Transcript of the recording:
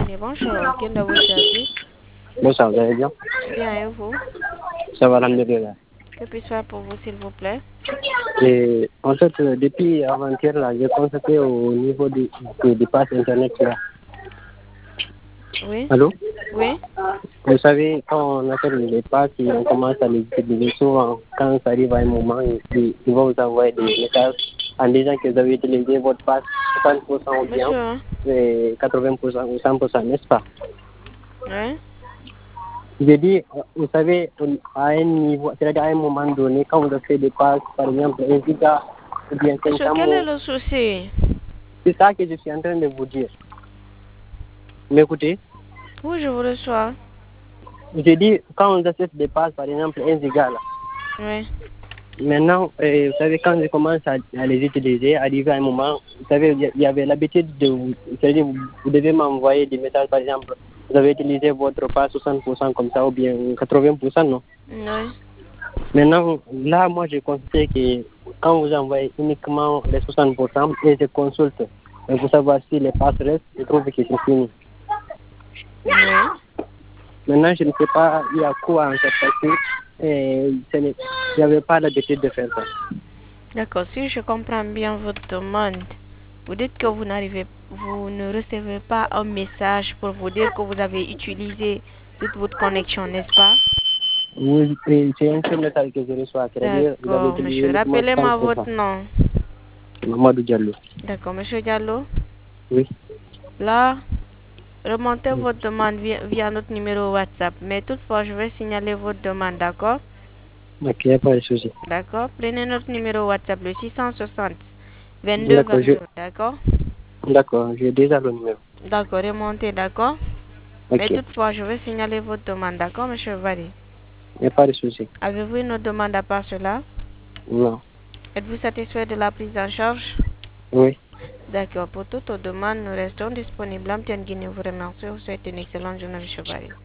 Et bonjour, quel est votre service? Bonsoir, vous allez bien? Bien, et vous? Ça va, alhamdoulilah. Que puis-je faire pour vous, s'il vous plaît? Et en fait, depuis avant-hier, là, j'ai constaté au niveau des passes Internet, là. Oui? Allô? Oui? Vous savez, quand on appelle les passes, et on commence à les utiliser souvent, quand ça arrive à un moment, ils vont vous envoyer des messages en disant que vous avez utilisé votre passe 60% ou bien Monsieur, hein? 80% ou 100%, n'est-ce pas? Oui? J'ai dit, vous savez, à un niveau, c'est-à-dire à un moment donné, quand vous avez des passes, par exemple, 1 giga ou bien Monsieur, 500 quel est mots, le souci? c'est ça que je suis en train de vous dire. M'écoutez? Oui, je vous reçois. J'ai dit, quand on achète des passes, par exemple, 1 giga, là, Oui? maintenant, vous savez, quand je commence à les utiliser, arrivé à un moment, vous savez, il y avait l'habitude de c'est-à-dire, vous devez m'envoyer des messages, par exemple, vous avez utilisé votre passe 60% comme ça, ou bien 80%, non? Oui? Maintenant, là, moi, j'ai constaté que quand vous envoyez uniquement les 60% et je consulte pour savoir si les passes restent, je trouve que c'est fini. Oui? Maintenant, je ne sais pas, il y a quoi en fait, parce que il n'y avait pas l'habitude de faire ça. D'accord, si je comprends bien votre demande, vous dites que vous ne recevez pas un message pour vous dire que vous avez utilisé toute votre connexion, n'est-ce pas? Oui, c'est un seul message que je reçois, c'est-à-dire vous avez D'accord, utilisé monsieur. uniquement Rappelez-moi votre 100%. nom. Mamadou Diallo. D'accord, monsieur Diallo. Oui. Là, remontez votre demande via notre numéro WhatsApp. Mais toutefois, je vais signaler votre demande, d'accord? Ok, il n'y a pas de souci. D'accord? Prenez notre numéro WhatsApp, le 660 22 D'accord, 22, d'accord? d'accord, j'ai déjà le numéro. D'accord, remontez, d'accord? Ok, Mais il toutefois, je vais signaler votre demande, d'accord, monsieur Vali? n'y a pas de souci. Avez-vous une autre demande à part cela? Non. Êtes-vous satisfait de la prise en charge? Oui. D'accord, pour toute autre demande, nous restons disponibles. En Guinée vous remercie. Vous souhaite une excellente journée, monsieur Vali.